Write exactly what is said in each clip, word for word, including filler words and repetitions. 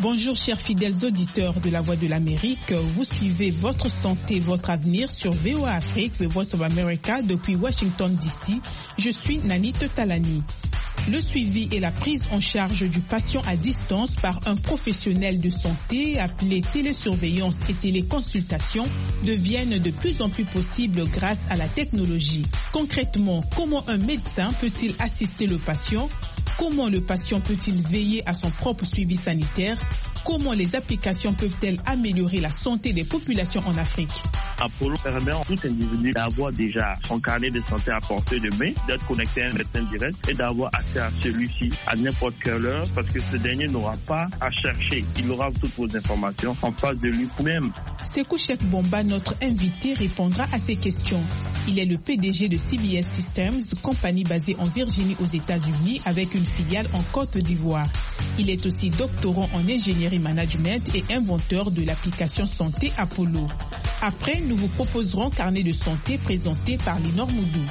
Bonjour chers fidèles auditeurs de la Voix de l'Amérique, vous suivez Votre Santé, Votre Avenir sur V O A Afrique, The Voice of America depuis Washington D C. Je suis Nanit Talani. Le suivi et la prise en charge du patient à distance par un professionnel de santé appelé télésurveillance et téléconsultation deviennent de plus en plus possibles grâce à la technologie. Concrètement, comment un médecin peut-il assister le patient? Comment le patient peut-il veiller à son propre suivi sanitaire? Comment les applications peuvent-elles améliorer la santé des populations en Afrique? Apollo permet à tout individu d'avoir déjà son carnet de santé à portée de main, d'être connecté à un médecin direct et d'avoir accès à celui-ci à n'importe quelle heure parce que ce dernier n'aura pas à chercher. Il aura toutes vos informations en face de lui-même. Sékou Cheikh Bomba, notre invité, répondra à ces questions. Il est le P D G de C B S Systems, compagnie basée en Virginie aux États-Unis avec une filiale en Côte d'Ivoire. Il est aussi doctorant en ingénierie management et inventeur de l'application santé Apollo. Après, nous vous proposerons Carnet de santé présenté par Lénore Moudou.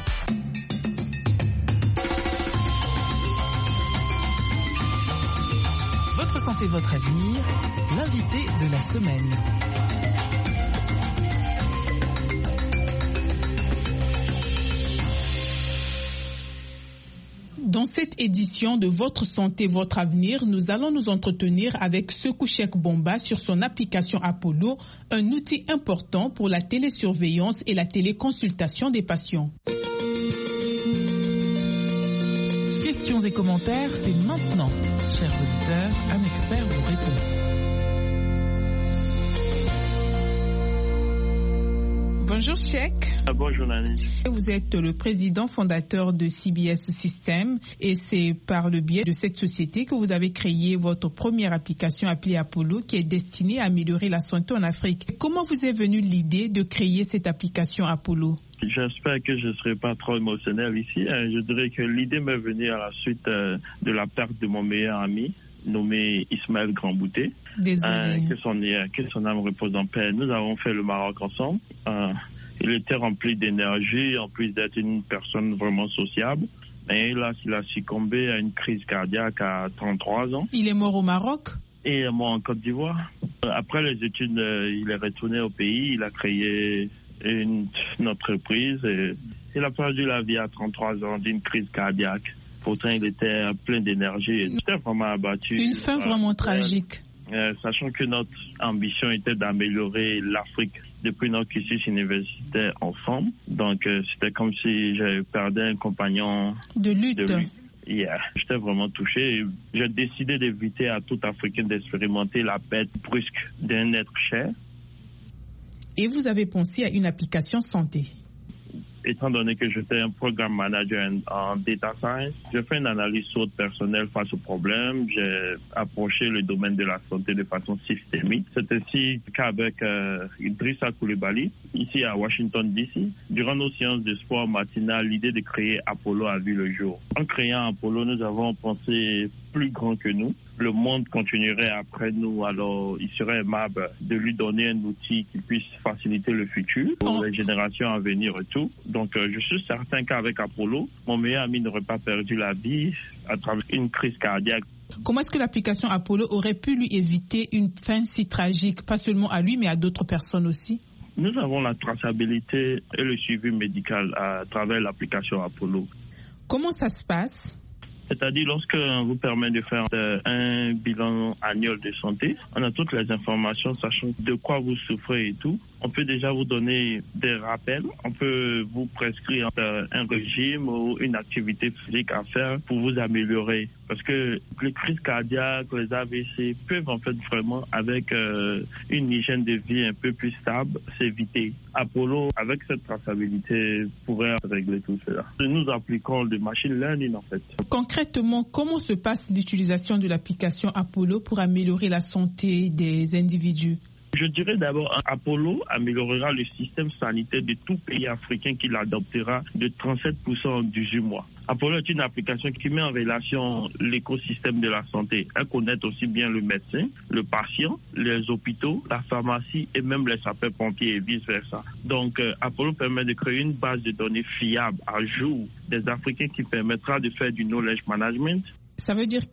Votre santé, votre avenir, l'invité de la semaine. Dans cette édition de Votre Santé, Votre Avenir, nous allons nous entretenir avec Sékou Cheikh Bomba sur son application Apollo, un outil important pour la télésurveillance et la téléconsultation des patients. Questions et commentaires, c'est maintenant. Chers auditeurs, un expert vous répond. Bonjour Cheikh. Bonjour Nanny. Vous êtes le président fondateur de C B S Systems et c'est par le biais de cette société que vous avez créé votre première application appelée Apollo qui est destinée à améliorer la santé en Afrique. Comment vous est venue l'idée de créer cette application Apollo? J'espère que je ne serai pas trop émotionnel ici. Je dirais que l'idée m'est venue à la suite de la perte de mon meilleur ami, nommé Ismaël Grandbouté. Désolé. Euh, que, son, que son âme repose en paix. Nous avons fait le Maroc ensemble. Euh, il était rempli d'énergie, en plus d'être une personne vraiment sociable. Et là, il a succombé à une crise cardiaque à trente-trois ans. Il est mort au Maroc? Et il est mort en Côte d'Ivoire. Après les études, il est retourné au pays. Il a créé une, une entreprise. Et il a perdu la vie à trente-trois ans d'une crise cardiaque. Pourtant, il était plein d'énergie. Il était vraiment abattu. Une fin vraiment euh, tragique. Euh, sachant que notre ambition était d'améliorer l'Afrique depuis notre cursus universitaire ensemble. Donc, euh, c'était comme si j'avais perdu un compagnon de lutte. De lutte. Yeah. J'étais vraiment touché. J'ai décidé d'éviter à tout Africain d'expérimenter la perte brusque d'un être cher. Et vous avez pensé à une application santé? Étant donné que j'étais un programme manager en data science, j'ai fait une analyse SWOT personnelle face au problème. J'ai approché le domaine de la santé de façon systémique. C'est ainsi qu'avec euh, Idrissa Coulibaly, ici à Washington D C, durant nos séances de sport matinales, l'idée de créer Apollo a vu le jour. En créant Apollo, nous avons pensé plus grand que nous. Le monde continuerait après nous, alors il serait aimable de lui donner un outil qui puisse faciliter le futur pour les générations à venir et tout. Donc euh, je suis certain qu'avec Apollo, mon meilleur ami n'aurait pas perdu la vie à travers une crise cardiaque. Comment est-ce que l'application Apollo aurait pu lui éviter une fin si tragique, pas seulement à lui mais à d'autres personnes aussi? Nous avons la traçabilité et le suivi médical à travers l'application Apollo. Comment ça se passe? C'est-à-dire, lorsque vous permet de faire un bilan annuel de santé, on a toutes les informations, sachant de quoi vous souffrez et tout. On peut déjà vous donner des rappels. On peut vous prescrire un régime ou une activité physique à faire pour vous améliorer. Parce que les crises cardiaques, les A V C peuvent en fait vraiment, avec euh, une hygiène de vie un peu plus stable, s'éviter. Apollo, avec cette traçabilité, pourrait régler tout cela. Nous appliquons le machine learning en fait. Concrètement, comment se passe l'utilisation de l'application Apollo pour améliorer la santé des individus? Je dirais d'abord, Apollo améliorera le système sanitaire de tout pays africain qui l'adoptera de trente-sept pour cent en dix-huit mois. Apollo est une application qui met en relation l'écosystème de la santé. Elle connecte aussi bien le médecin, le patient, les hôpitaux, la pharmacie et même les sapeurs-pompiers et vice-versa. Donc, euh, Apollo permet de créer une base de données fiable à jour des Africains qui permettra de faire du knowledge management. Ça veut dire quoi?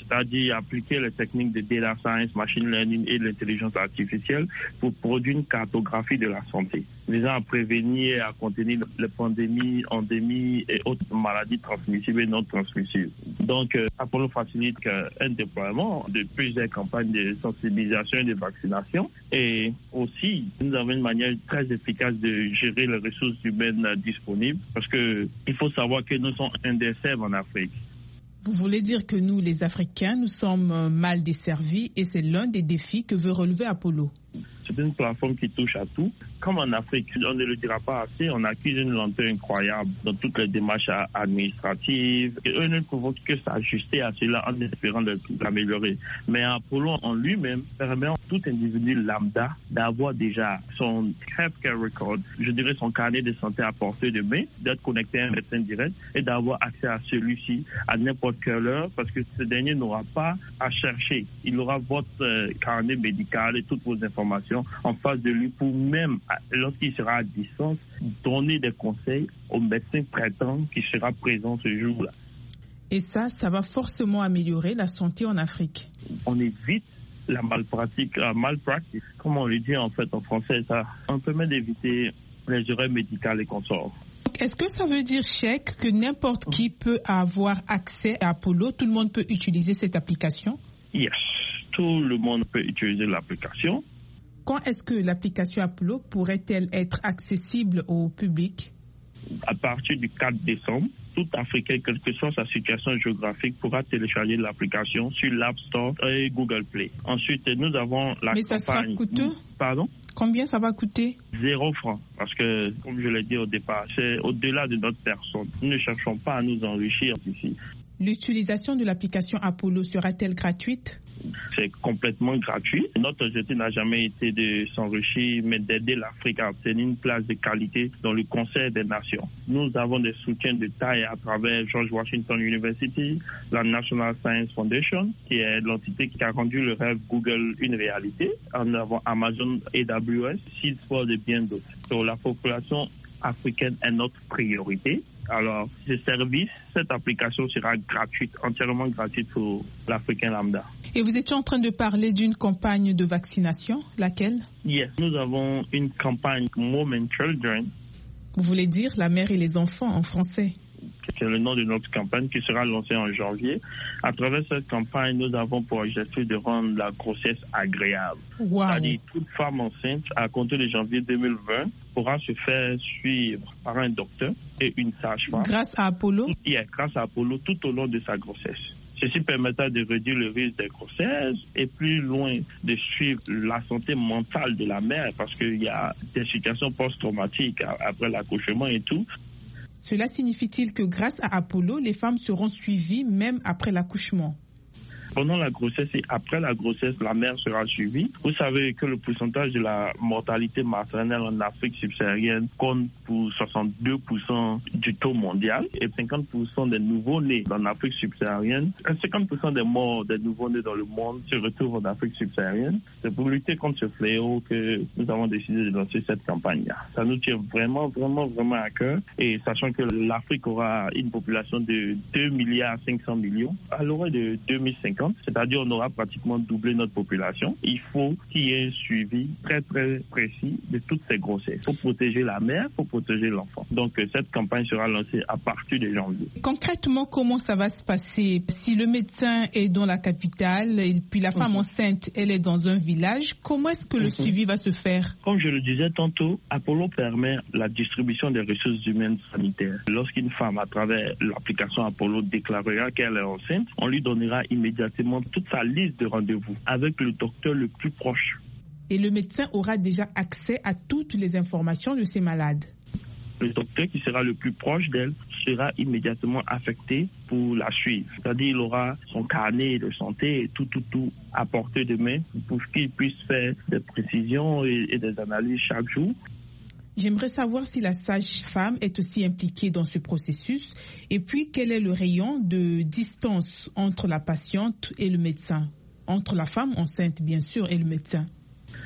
c'est-à-dire appliquer les techniques de data science, machine learning et l'intelligence artificielle pour produire une cartographie de la santé, visant à prévenir et à contenir les pandémies, endémies et autres maladies transmissibles et non transmissibles. Donc, euh, Apollo facilite un déploiement de plusieurs campagnes de sensibilisation et de vaccination. Et aussi, nous avons une manière très efficace de gérer les ressources humaines disponibles parce que il faut savoir que nous sommes indécents en Afrique. Vous voulez dire que nous, les Africains, nous sommes mal desservis et c'est l'un des défis que veut relever Apollo. C'est une plateforme qui touche à tout. Comme en Afrique, on ne le dira pas assez, on accuse une lenteur incroyable dans toutes les démarches administratives. Et eux ne pouvons que s'ajuster à cela en espérant l'améliorer. Mais Apollo en lui-même permet à tout individu lambda d'avoir déjà son healthcare record, je dirais son carnet de santé à portée de main, d'être connecté à un médecin direct et d'avoir accès à celui-ci à n'importe quelle heure parce que ce dernier n'aura pas à chercher. Il aura votre euh, carnet médical et toutes vos informations en face de lui pour même, lorsqu'il sera à distance, donner des conseils au médecin traitant qui sera présent ce jour-là. Et ça, ça va forcément améliorer la santé en Afrique. On évite la malpratique, la malpractice, comme on le dit en fait en français, ça, on permet d'éviter les erreurs médicales et consorts. Est-ce que ça veut dire, Cheikh, que n'importe qui peut avoir accès à Apollo, tout le monde peut utiliser cette application? Yes, tout le monde peut utiliser l'application. Quand est-ce que l'application Apollo pourrait-elle être accessible au public? À partir du quatre décembre, tout Africain, quelle que soit sa situation géographique, pourra télécharger l'application sur l'App Store et Google Play. Ensuite, nous avons la Mais campagne... ça sera coûteux? Pardon? Combien ça va coûter? Zéro franc. Parce que, comme je l'ai dit au départ, c'est au-delà de notre personne. Nous ne cherchons pas à nous enrichir ici. L'utilisation de l'application Apollo sera-t-elle gratuite? C'est complètement gratuit. Notre objectif n'a jamais été de s'enrichir, mais d'aider l'Afrique à obtenir une place de qualité dans le concert des nations. Nous avons des soutiens de taille à travers George Washington University, la National Science Foundation, qui est l'entité qui a rendu le rêve Google une réalité. En avant Amazon A W S, Salesforce et bien d'autres. Donc la population africaine est notre priorité. Alors, ce service, cette application sera gratuite, entièrement gratuite pour l'Africain lambda. Et vous étiez en train de parler d'une campagne de vaccination, laquelle? Yes, nous avons une campagne Mom and Children. Vous voulez dire la mère et les enfants en français? C'est le nom de notre campagne qui sera lancée en janvier. À travers cette campagne, nous avons pour objectif de rendre la grossesse agréable. Wow. C'est-à-dire toute femme enceinte, à compter de janvier deux mille vingt, pourra se faire suivre par un docteur et une sage-femme. Grâce à Apollo? Yeah, grâce à Apollo tout au long de sa grossesse. Ceci permettra de réduire le risque des grossesses et plus loin de suivre la santé mentale de la mère parce qu'il y a des situations post-traumatiques après l'accouchement et tout. Cela signifie-t-il que grâce à Apollo, les femmes seront suivies même après l'accouchement? Pendant la grossesse et après la grossesse, la mère sera suivie. Vous savez que le pourcentage de la mortalité maternelle en Afrique subsaharienne compte pour soixante-deux pour cent du taux mondial et cinquante pour cent des nouveaux-nés en Afrique subsaharienne. cinquante pour cent des morts des nouveaux-nés dans le monde se retrouvent en Afrique subsaharienne. C'est pour lutter contre ce fléau que nous avons décidé de lancer cette campagne-là. Ça nous tient vraiment, vraiment, vraiment à cœur. Et sachant que l'Afrique aura une population de deux milliards cinq cents millions à l'horizon de deux mille cinquante, c'est-à-dire on aura pratiquement doublé notre population. Il faut qu'il y ait un suivi très très précis de toutes ces grossesses. Il faut protéger la mère, il faut protéger l'enfant. Donc cette campagne sera lancée à partir de janvier. Concrètement, comment ça va se passer? Si le médecin est dans la capitale et puis la femme mm-hmm. enceinte, elle est dans un village, comment est-ce que le mm-hmm. suivi va se faire? Comme je le disais tantôt, Apollo permet la distribution des ressources humaines sanitaires. Lorsqu'une femme, à travers l'application Apollo, déclarera qu'elle est enceinte, on lui donnera immédiatement toute sa liste de rendez-vous avec le docteur le plus proche. Et le médecin aura déjà accès à toutes les informations de ces malades. Le docteur qui sera le plus proche d'elle sera immédiatement affecté pour la suivre. C'est-à-dire il aura son carnet de santé et tout, tout, tout à portée de main pour qu'il puisse faire des précisions et, et des analyses chaque jour. J'aimerais savoir si la sage-femme est aussi impliquée dans ce processus et puis quel est le rayon de distance entre la patiente et le médecin, entre la femme enceinte bien sûr et le médecin.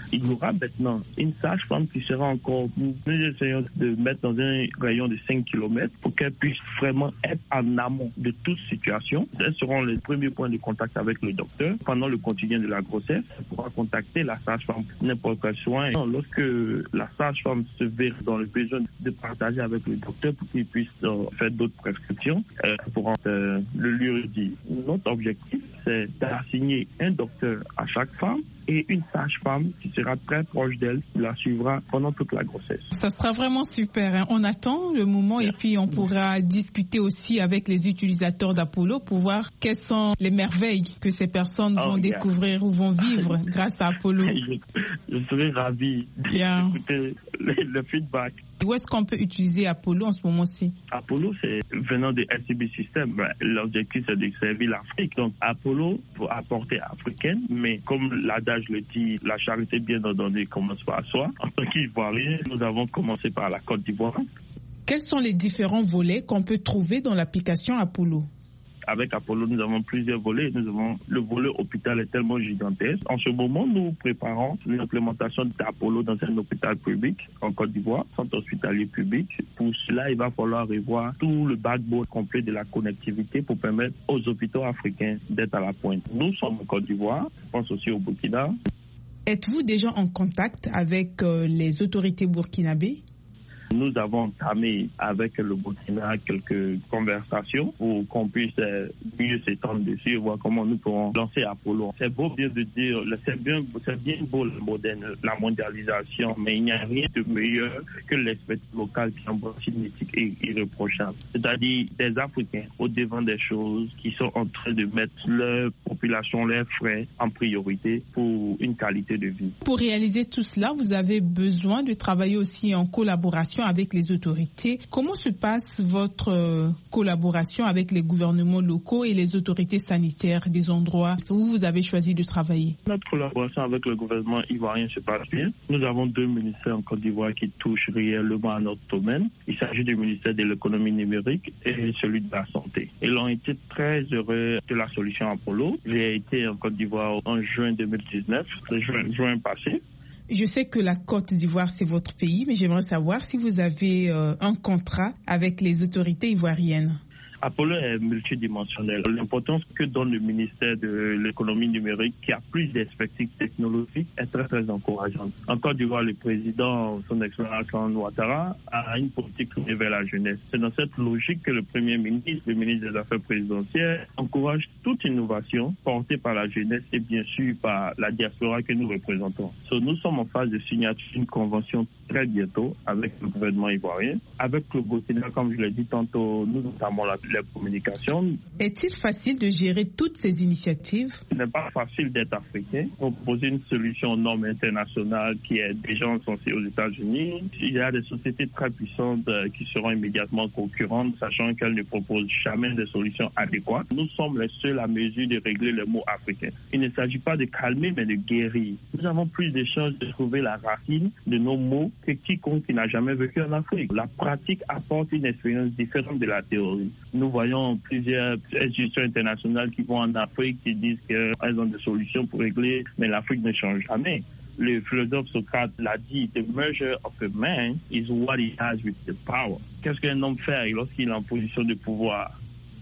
Il y aura maintenant une sage-femme qui sera encore, nous essayons de mettre dans un rayon de cinq kilomètres pour qu'elle puisse vraiment être en amont de toute situation. Elles seront les premiers points de contact avec le docteur. Pendant le quotidien de la grossesse, elle pourra contacter la sage-femme n'importe quel soin. Lorsque la sage-femme se verra dans le besoin de partager avec le docteur pour qu'il puisse euh, faire d'autres prescriptions, elle pourra euh, le lui redire. Notre objectif, c'est d'assigner un docteur à chaque femme et une sage-femme qui sera très proche d'elle, qui la suivra pendant toute la grossesse. Ça sera vraiment super. Hein. On attend le moment et puis on pourra discuter aussi avec les utilisateurs d'Apollo pour voir quelles sont les merveilles que ces personnes vont oh, yeah. découvrir ou vont vivre grâce à Apollo. Je, je serai ravi yeah. d'écouter le, le feedback. Où est-ce qu'on peut utiliser Apollo en ce moment-ci? Apollo, c'est venant de S C B System. L'objectif, c'est de servir l'Afrique. Donc, Apollo, pour apporter africaine, mais comme l'adage le dit, la charité bien ordonnée commence par soi. En tant qu'Ivoirien, nous avons commencé par la Côte d'Ivoire. Quels sont les différents volets qu'on peut trouver dans l'application Apollo? Avec Apollo, nous avons plusieurs volets. Nous avons le volet hôpital est tellement gigantesque. En ce moment, nous préparons l'implémentation d'Apollo dans un hôpital public en Côte d'Ivoire, centre hospitalier public. Pour cela, il va falloir revoir tout le backbone complet de la connectivité pour permettre aux hôpitaux africains d'être à la pointe. Nous sommes en Côte d'Ivoire, je pense aussi au Burkina. Êtes-vous déjà en contact avec euh, les autorités burkinabées? Nous avons entamé avec le Burkina quelques conversations pour qu'on puisse mieux s'étendre dessus et voir comment nous pourrons lancer Apollo. C'est beau bien de dire, c'est bien, c'est bien beau le moderne, la mondialisation, mais il n'y a rien de meilleur que l'expertise locale qui embrasse une éthique irréprochable. C'est-à-dire des Africains au devant des choses qui sont en train de mettre leur population, leurs frais en priorité pour une qualité de vie. Pour réaliser tout cela, vous avez besoin de travailler aussi en collaboration avec les autorités. Comment se passe votre euh, collaboration avec les gouvernements locaux et les autorités sanitaires des endroits où vous avez choisi de travailler? Notre collaboration avec le gouvernement ivoirien se passe bien. Nous avons deux ministères en Côte d'Ivoire qui touchent réellement à notre domaine. Il s'agit du ministère de l'économie numérique et celui de la santé. Ils ont été très heureux de la solution Apollo. J'ai été en Côte d'Ivoire en juin deux mille dix-neuf, juin, juin passé. Je sais que la Côte d'Ivoire, c'est votre pays, mais j'aimerais savoir si vous avez euh, un contrat avec les autorités ivoiriennes. Apollo est multidimensionnel. L'importance que donne le ministère de l'économie numérique, qui a plus d'expertise technologique, est très très encourageante. En Côte d'Ivoire, le président, son excellence Ouattara, a une politique tournée vers la jeunesse. C'est dans cette logique que le Premier ministre, le ministre des Affaires présidentielles, encourage toute innovation portée par la jeunesse et bien sûr par la diaspora que nous représentons. So, nous sommes en phase de signature d'une convention très bientôt avec le gouvernement ivoirien. Avec le Burkina, comme je l'ai dit tantôt, nous notamment la la communication. Est-il facile de gérer toutes ces initiatives? Ce n'est pas facile d'être africain. Proposer une solution aux normes internationales qui est déjà censée aux États-Unis. Il y a des sociétés très puissantes qui seront immédiatement concurrentes, sachant qu'elles ne proposent jamais de solutions adéquates. Nous sommes les seuls à mesure de régler les mots africains. Il ne s'agit pas de calmer, mais de guérir. Nous avons plus de chances de trouver la racine de nos mots que quiconque qui n'a jamais vécu en Afrique. La pratique apporte une expérience différente de la théorie. Nous voyons plusieurs institutions internationales qui vont en Afrique, qui disent qu'elles ont des solutions pour régler, mais l'Afrique ne change jamais. Le philosophe Socrate l'a dit, the measure of a man is what he has with the power. Qu'est-ce qu'un homme fait lorsqu'il est en position de pouvoir?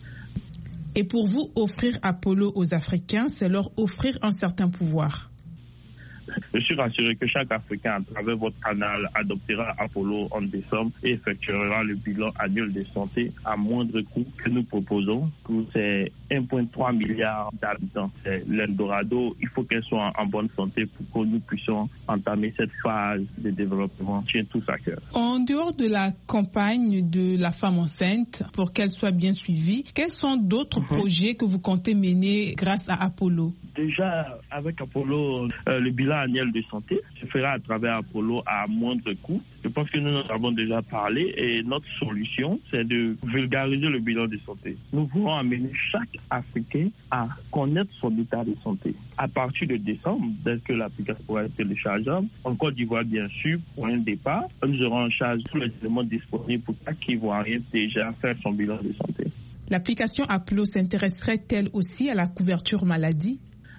Et pour vous, offrir Apollo aux Africains, c'est leur offrir un certain pouvoir. Je suis rassuré que chaque Africain, à travers votre canal, adoptera Apollo en décembre et effectuera le bilan annuel de santé à moindre coût que nous proposons pour ces un virgule trois milliard d'habitants. C'est l'Eldorado. Il faut qu'elle soit en bonne santé pour que nous puissions entamer cette phase de développement. Tient tous à cœur. En dehors de la campagne de la femme enceinte, pour qu'elle soit bien suivie, quels sont d'autres mm-hmm. projets que vous comptez mener grâce à Apollo? Déjà, avec Apollo, euh, le bilan annuel de santé se fera à travers Apollo à moindre coût. Je pense que nous en avons déjà parlé et notre solution, c'est de vulgariser le bilan de santé. Nous voulons amener chaque Africain à connaître son état de santé. À partir de décembre, dès que l'application pourra être téléchargeable, en Côte d'Ivoire, bien sûr, pour un départ, nous aurons en charge tous les éléments disponibles pour chaque Ivoirien déjà faire son bilan de santé. L'application Apollo s'intéresserait-elle aussi à la couverture maladie?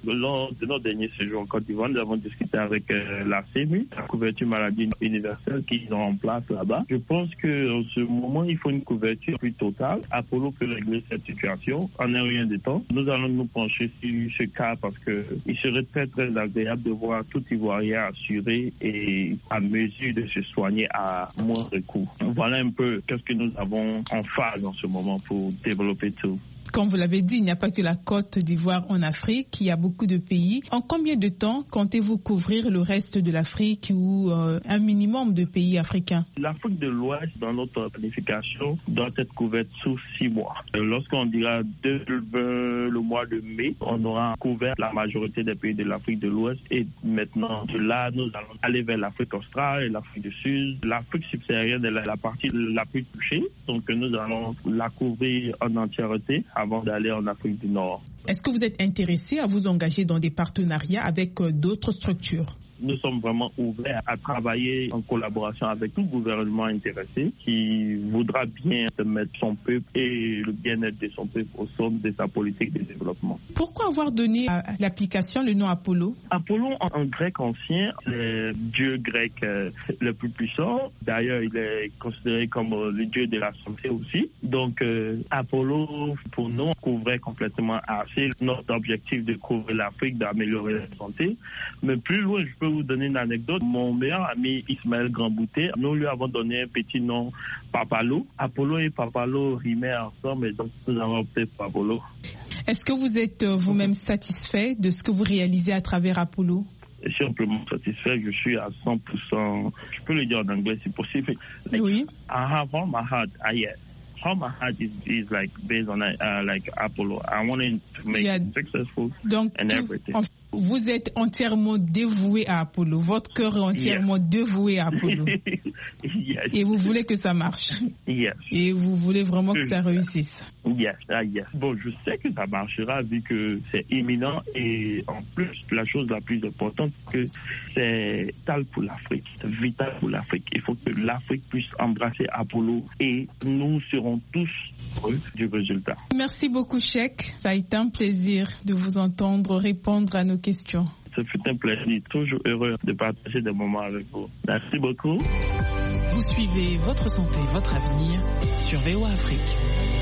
Lors de notre dernier séjour en Côte d'Ivoire, nous avons discuté avec euh, la C M U, la couverture maladie universelle qu'ils ont en place là-bas. Je pense qu'en ce moment, il faut une couverture plus totale. Apollo peut régler cette situation en un rien de temps. Nous allons nous pencher sur ce cas parce qu'il serait très très agréable de voir tout Ivoirien assuré et à mesure de se soigner à moindre coût. Voilà un peu qu'est-ce que nous avons en phase en ce moment pour développer tout. Comme vous l'avez dit, il n'y a pas que la Côte d'Ivoire en Afrique, il y a beaucoup de pays. En combien de temps comptez-vous couvrir le reste de l'Afrique ou euh, un minimum de pays africains? L'Afrique de l'Ouest, dans notre planification, doit être couverte sous six mois. Lorsqu'on dira deux mille vingt, le mois de mai, on aura couvert la majorité des pays de l'Afrique de l'Ouest et maintenant, de là, nous allons aller vers l'Afrique australe et l'Afrique du Sud. L'Afrique subsaharienne est la, la partie la plus touchée, donc nous allons la couvrir en entièreté avant d'aller en Afrique du Nord. Est-ce que vous êtes intéressé à vous engager dans des partenariats avec euh, d'autres structures? Nous sommes vraiment ouverts à travailler en collaboration avec tout gouvernement intéressé qui voudra bien mettre son peuple et le bien-être de son peuple au centre de sa politique de développement. Pourquoi avoir donné à l'application le nom Apollo? Apollo, en grec ancien, c'est le dieu grec le plus puissant. D'ailleurs, il est considéré comme le dieu de la santé aussi. Donc, euh, Apollo, pour nous, couvrait complètement assez notre objectif de couvrir l'Afrique, d'améliorer la santé. Mais plus loin, je peux vous donner une anecdote. Mon meilleur ami Ismaël Grandbouté, nous lui avons donné un petit nom, Papalo. Apollo et Papalo rimaient ensemble et donc nous avons opté pour Apollo. Est-ce que vous êtes vous-même satisfait de ce que vous réalisez à travers Apollo? Je suis amplement satisfait, je suis à cent pour cent, je peux le dire en anglais si possible. Like, oui. I have all my heart, I yes. How my heart is, is like based on uh, like Apollo. I wanted to make yeah. it successful Donc, and tout, everything. En, vous êtes entièrement dévoué à Apollo. Votre cœur est entièrement yes. dévoué à Apollo. Yes. Et vous voulez que ça marche. Yes. Et vous voulez vraiment que ça réussisse. Yes, ah, yes. Bon, je sais que ça marchera vu que c'est imminent et en plus, la chose la plus importante, que c'est vital pour l'Afrique. C'est vital pour l'Afrique. Il faut que l'Afrique puisse embrasser Apollo et nous serons tous heureux du résultat. Merci beaucoup, Cheikh. Ça a été un plaisir de vous entendre répondre à nos questions. Ce fut un plaisir, toujours heureux de partager des moments avec vous. Merci beaucoup. Vous suivez Votre Santé, Votre Avenir sur V O A Afrique.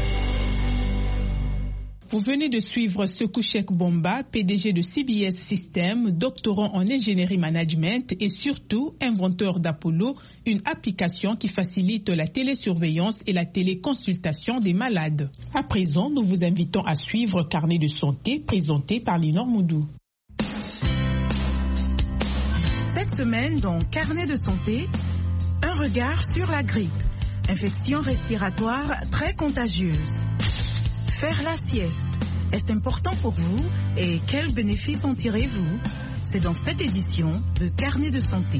Vous venez de suivre Sekou Cheikh Bomba, P D G de C B S Systems, doctorant en ingénierie management et surtout inventeur d'Apollo, une application qui facilite la télésurveillance et la téléconsultation des malades. À présent, nous vous invitons à suivre Carnet de santé présenté par Linor Moudou. Cette semaine, dans Carnet de santé, un regard sur la grippe, infection respiratoire très contagieuse. Faire la sieste, est-ce important pour vous et quels bénéfices en tirez-vous? C'est dans cette édition de Carnet de santé.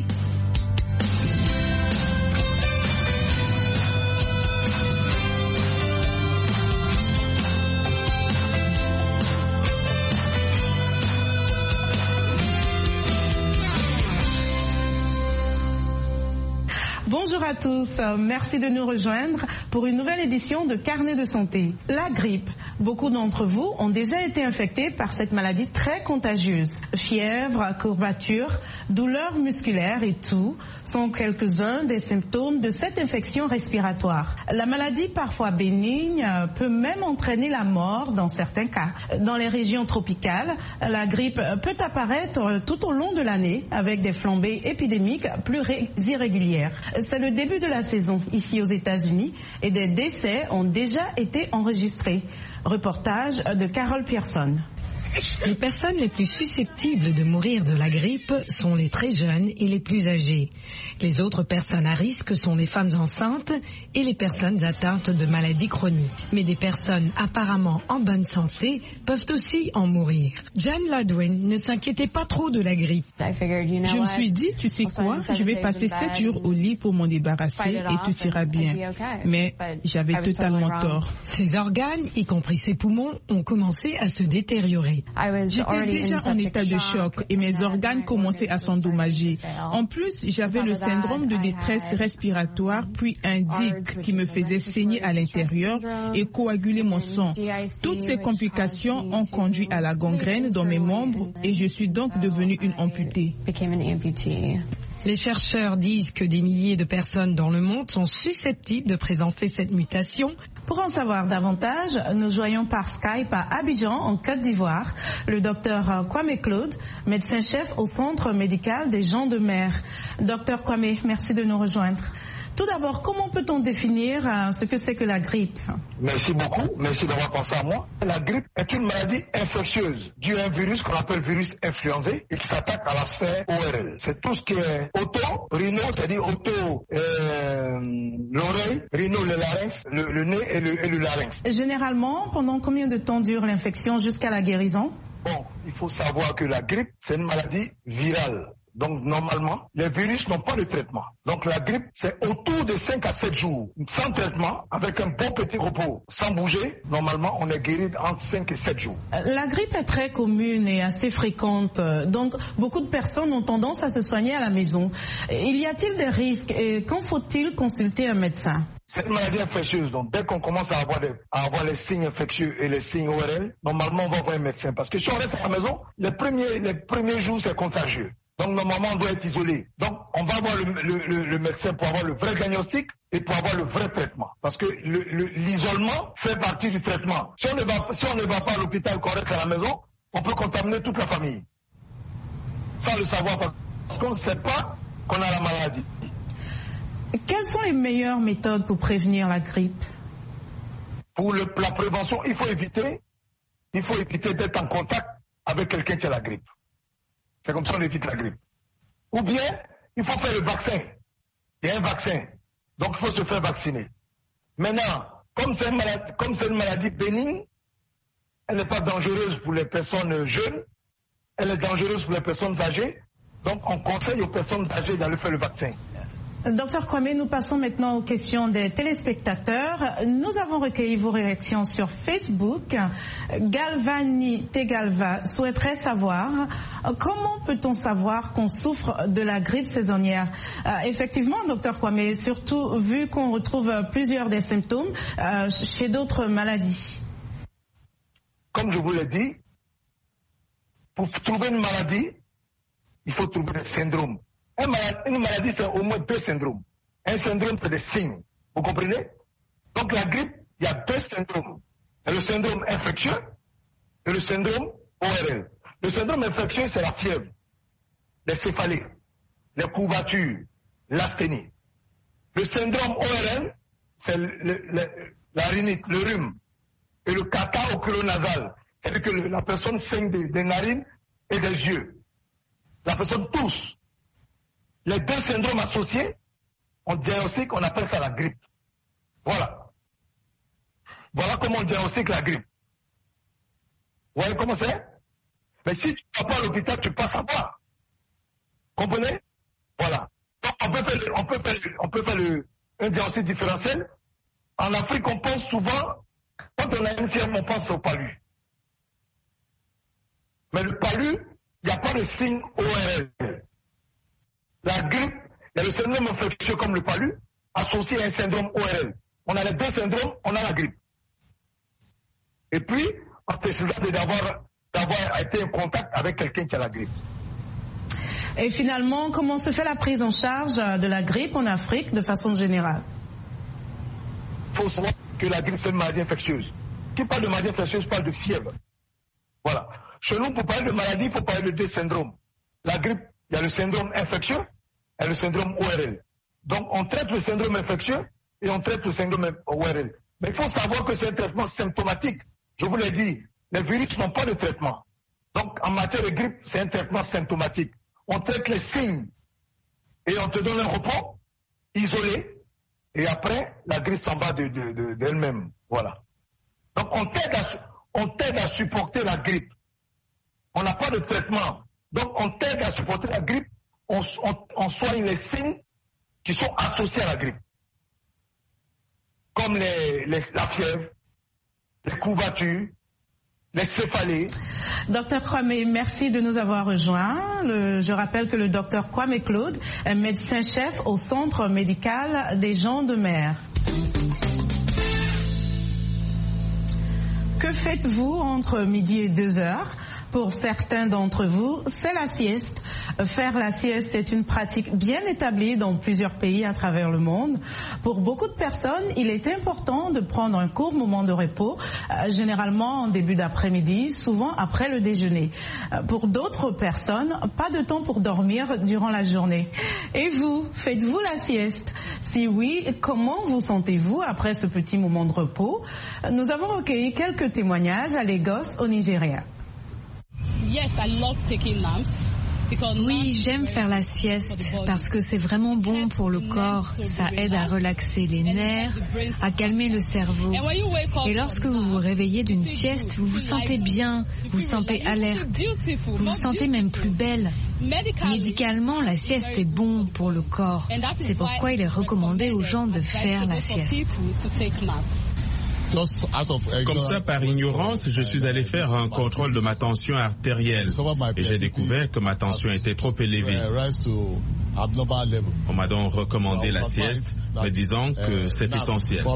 Bonjour à tous, merci de nous rejoindre pour une nouvelle édition de Carnet de santé. La grippe, beaucoup d'entre vous ont déjà été infectés par cette maladie très contagieuse. Fièvre, courbatures, douleurs musculaires et toux sont quelques-uns des symptômes de cette infection respiratoire. La maladie, parfois bénigne, peut même entraîner la mort dans certains cas. Dans les régions tropicales, la grippe peut apparaître tout au long de l'année avec des flambées épidémiques plus irrégulières. C'est le début de la saison ici aux États-Unis et des décès ont déjà été enregistrés. Reportage de Carole Pearson. Les personnes les plus susceptibles de mourir de la grippe sont les très jeunes et les plus âgées. Les autres personnes à risque sont les femmes enceintes et les personnes atteintes de maladies chroniques. Mais des personnes apparemment en bonne santé peuvent aussi en mourir. Jan Ladwin ne s'inquiétait pas trop de la grippe. Je me suis dit, tu sais quoi, je vais passer sept jours au lit pour m'en débarrasser et tout ira bien. Mais j'avais totalement tort. Ses organes, y compris ses poumons, ont commencé à se détériorer. J'étais déjà en état de choc et mes organes commençaient à s'endommager. En plus, j'avais le syndrome de détresse respiratoire, puis un D I C qui me faisait saigner à l'intérieur et coaguler mon sang. Toutes ces complications ont conduit à la gangrène dans mes membres et je suis donc devenue une amputée. Les chercheurs disent que des milliers de personnes dans le monde sont susceptibles de présenter cette mutation. Pour en savoir davantage, nous joignons par Skype à Abidjan, en Côte d'Ivoire, le docteur Kwame Claude, médecin-chef au Centre médical des gens de mer. Docteur Kwame, merci de nous rejoindre. Tout d'abord, comment peut-on définir ce que c'est que la grippe? Merci beaucoup, merci d'avoir pensé à moi. La grippe est une maladie infectieuse due à un virus qu'on appelle virus influenzé et qui s'attaque à la sphère O R L. C'est tout ce qui est auto, rhino, c'est-à-dire auto, euh, l'oreille, rhino, le larynx, le, le nez et le, et le larynx. Généralement, pendant combien de temps dure l'infection jusqu'à la guérison? Bon, il faut savoir que la grippe, c'est une maladie virale. Donc, normalement, les virus n'ont pas de traitement. Donc, la grippe, c'est autour de cinq à sept jours. Sans traitement, avec un bon petit repos, sans bouger, normalement, on est guéri entre cinq et sept jours. La grippe est très commune et assez fréquente. Donc, beaucoup de personnes ont tendance à se soigner à la maison. Il y a-t-il des risques et quand faut-il consulter un médecin? C'est une maladie infectieuse, donc dès qu'on commence à avoir, des, à avoir les signes infectieux et les signes O R L, normalement, on va voir un médecin. Parce que si on reste à la maison, les premiers, les premiers jours, c'est contagieux. Donc, normalement, on doit être isolé. Donc, on va voir le, le, le, le médecin pour avoir le vrai diagnostic et pour avoir le vrai traitement. Parce que l'isolement fait partie du traitement. Si on ne va, si on ne va pas à l'hôpital, qu'on reste à la maison, on peut contaminer toute la famille. Sans le savoir, parce qu'on ne sait pas qu'on a la maladie. Quelles sont les meilleures méthodes pour prévenir la grippe? Pour le, la prévention, il faut éviter, il faut éviter d'être en contact avec quelqu'un qui a la grippe. C'est comme ça qu'on évite la grippe. Ou bien, il faut faire le vaccin. Il y a un vaccin. Donc, il faut se faire vacciner. Maintenant, comme c'est une maladie, comme c'est une maladie bénigne, elle n'est pas dangereuse pour les personnes jeunes, elle est dangereuse pour les personnes âgées. Donc, on conseille aux personnes âgées d'aller faire le vaccin. Docteur Kwame, nous passons maintenant aux questions des téléspectateurs. Nous avons recueilli vos réactions sur Facebook. Galvani Tegalva souhaiterait savoir comment peut-on savoir qu'on souffre de la grippe saisonnière. Euh, effectivement, docteur Kwame, surtout vu qu'on retrouve plusieurs des symptômes euh, chez d'autres maladies. Comme je vous l'ai dit, pour trouver une maladie, il faut trouver des syndromes. Une maladie, c'est au moins deux syndromes. Un syndrome, c'est des signes. Vous comprenez? Donc la grippe, il y a deux syndromes. Il y a le syndrome infectieux et le syndrome O R L. Le syndrome infectieux, c'est la fièvre, les céphalées, les courbatures, l'asthénie. Le syndrome O R L, c'est le, le, la rhinite, le rhume et le catarrhe oculonasal. C'est-à-dire que la personne saigne des, des narines et des yeux. La personne tousse. Les deux syndromes associés, on diagnostique, on appelle ça la grippe. Voilà. Voilà comment on diagnostique la grippe. Vous voyez comment c'est? Mais si tu ne vas pas à l'hôpital, tu ne peux pas savoir. Comprenez? Voilà. Donc on peut faire, on peut faire, on peut faire le, un diagnostic différentiel. En Afrique, on pense souvent, quand on a une fièvre, on pense au palu. Mais le palu, il n'y a pas de signe O R L. La grippe, il y a le syndrome infectieux comme le palu, associé à un syndrome O R L. On a les deux syndromes, on a la grippe. Et puis, antécédent d'avoir d'avoir été en contact avec quelqu'un qui a la grippe. Et finalement, comment se fait la prise en charge de la grippe en Afrique de façon générale? Il faut savoir que la grippe, c'est une maladie infectieuse. Qui parle de maladie infectieuse parle de fièvre. Voilà. Chez nous, pour parler de maladie, il faut parler de deux syndromes. La grippe, il y a le syndrome infectieux et le syndrome O R L. Donc, on traite le syndrome infectieux et on traite le syndrome O R L. Mais il faut savoir que c'est un traitement symptomatique. Je vous l'ai dit, les virus n'ont pas de traitement. Donc, en matière de grippe, c'est un traitement symptomatique. On traite les signes et on te donne un repos isolé et après, la grippe s'en va de, de, de, d'elle-même. Voilà. Donc, on t'aide à, on t'aide à supporter la grippe. On n'a pas de traitement. Donc, on t'aide à supporter la grippe. On, on, on soigne les signes qui sont associés à la grippe. Comme les, les, la fièvre, les courbatures, les céphalées. Docteur Kwame, merci de nous avoir rejoints. Le, je rappelle que le docteur Kwame Claude est médecin-chef au Centre médical des gens de mer. Que faites-vous entre midi et deux heures? Pour certains d'entre vous, c'est la sieste. Faire la sieste est une pratique bien établie dans plusieurs pays à travers le monde. Pour beaucoup de personnes, il est important de prendre un court moment de repos, euh, généralement en début d'après-midi, souvent après le déjeuner. Euh, pour d'autres personnes, pas de temps pour dormir durant la journée. Et vous, faites-vous la sieste? Si oui, comment vous sentez-vous après ce petit moment de repos? Nous avons recueilli quelques témoignages à Lagos, au Nigeria. Oui, j'aime faire la sieste parce que c'est vraiment bon pour le corps. Ça aide à relaxer les nerfs, à calmer le cerveau. Et lorsque vous vous réveillez d'une sieste, vous vous sentez bien, vous vous sentez alerte, vous vous sentez même plus belle. Médicalement, la sieste est bon pour le corps. C'est pourquoi il est recommandé aux gens de faire la sieste. Comme ça, par ignorance, je suis allé faire un contrôle de ma tension artérielle et j'ai découvert que ma tension était trop élevée. On m'a donc recommandé la sieste, me disant que c'est essentiel.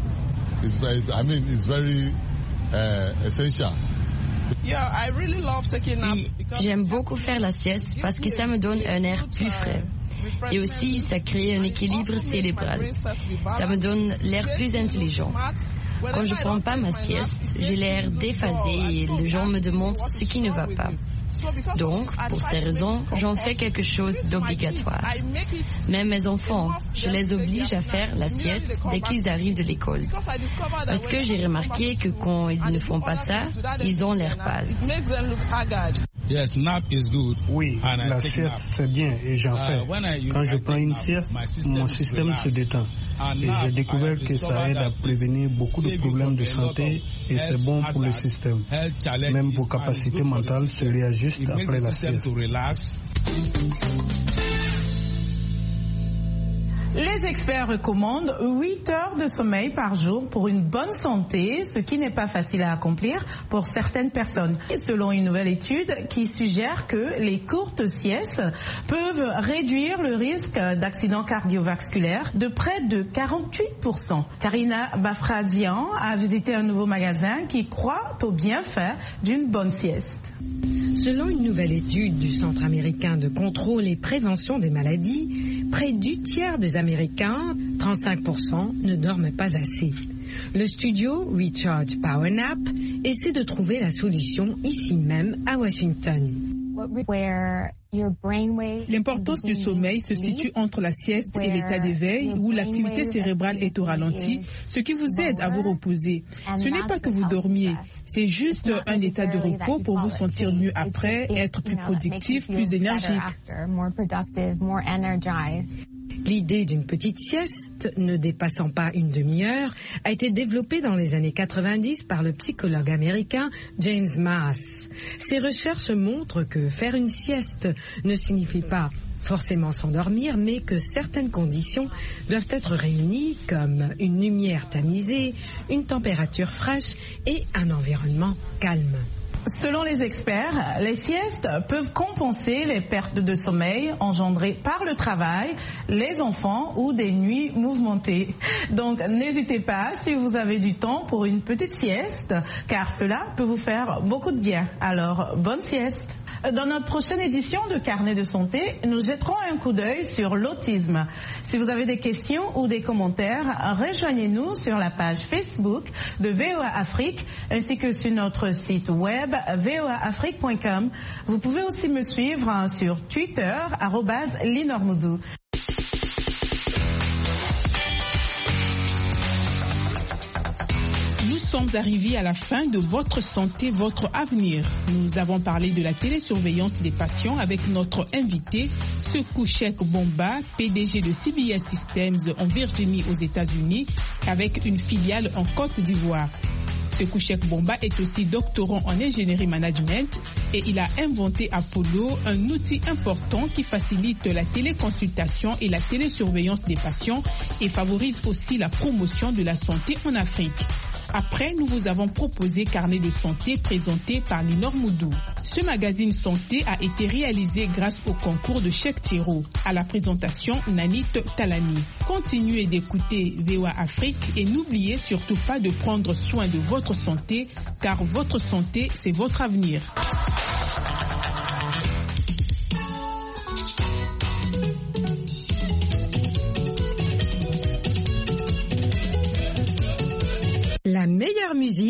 Oui, j'aime beaucoup faire la sieste parce que ça me donne un air plus frais. Et aussi, ça crée un équilibre cérébral. Ça me donne l'air plus intelligent. Quand je ne prends pas ma sieste, j'ai l'air déphasé et les gens me demandent ce qui ne va pas. Donc, pour ces raisons, j'en fais quelque chose d'obligatoire. Même mes enfants, je les oblige à faire la sieste dès qu'ils arrivent de l'école. Parce que j'ai remarqué que quand ils ne font pas ça, ils ont l'air pâle. Oui, la sieste c'est bien et j'en fais. Quand je prends une sieste, mon système se détend. Et j'ai découvert que ça aide à prévenir beaucoup de problèmes de santé et c'est bon pour le système. Même vos capacités mentales se réajustent après la sieste. Les experts recommandent huit heures de sommeil par jour pour une bonne santé, ce qui n'est pas facile à accomplir pour certaines personnes. Selon une nouvelle étude qui suggère que les courtes siestes peuvent réduire le risque d'accidents cardiovasculaires de près de quarante-huit pour cent. Karina Bafradian a visité un nouveau magasin qui croit aux bienfaits d'une bonne sieste. Selon une nouvelle étude du Centre américain de contrôle et prévention des maladies, près du tiers des Américains, trente-cinq pour cent, ne dorment pas assez. Le studio Recharge Power Nap essaie de trouver la solution ici même à Washington. L'importance du sommeil se situe entre la sieste et l'état d'éveil où l'activité cérébrale est au ralenti, ce qui vous aide à vous reposer. Ce n'est pas que vous dormiez, c'est juste un état de repos pour vous sentir mieux après, être plus productif, plus énergique. L'idée d'une petite sieste, ne dépassant pas une demi-heure, a été développée dans les années quatre-vingt-dix par le psychologue américain James Maas. Ses recherches montrent que faire une sieste ne signifie pas forcément s'endormir, mais que certaines conditions doivent être réunies comme une lumière tamisée, une température fraîche et un environnement calme. Selon les experts, les siestes peuvent compenser les pertes de sommeil engendrées par le travail, les enfants ou des nuits mouvementées. Donc n'hésitez pas si vous avez du temps pour une petite sieste, car cela peut vous faire beaucoup de bien. Alors bonne sieste! Dans notre prochaine édition de Carnet de santé, nous jetterons un coup d'œil sur l'autisme. Si vous avez des questions ou des commentaires, rejoignez-nous sur la page Facebook de V O A Afrique ainsi que sur notre site web v o a afrique point com. Vous pouvez aussi me suivre sur Twitter arobase linormoudou. Nous sommes arrivés à la fin de Votre santé, votre avenir. Nous avons parlé de la télésurveillance des patients avec notre invité, Sekou Cheikh Bomba, P D G de C B S Systems en Virginie aux États-Unis, avec une filiale en Côte d'Ivoire. Sekou Cheikh Bomba est aussi doctorant en ingénierie management et il a inventé Apollo, un outil important qui facilite la téléconsultation et la télésurveillance des patients et favorise aussi la promotion de la santé en Afrique. Après, nous vous avons proposé Carnet de santé présenté par Linor Moudou. Ce magazine santé a été réalisé grâce au concours de Cheikh Thiro. À la présentation, Nanit Talani. Continuez d'écouter V O A Afrique et n'oubliez surtout pas de prendre soin de votre santé, car votre santé, c'est votre avenir. La meilleure musique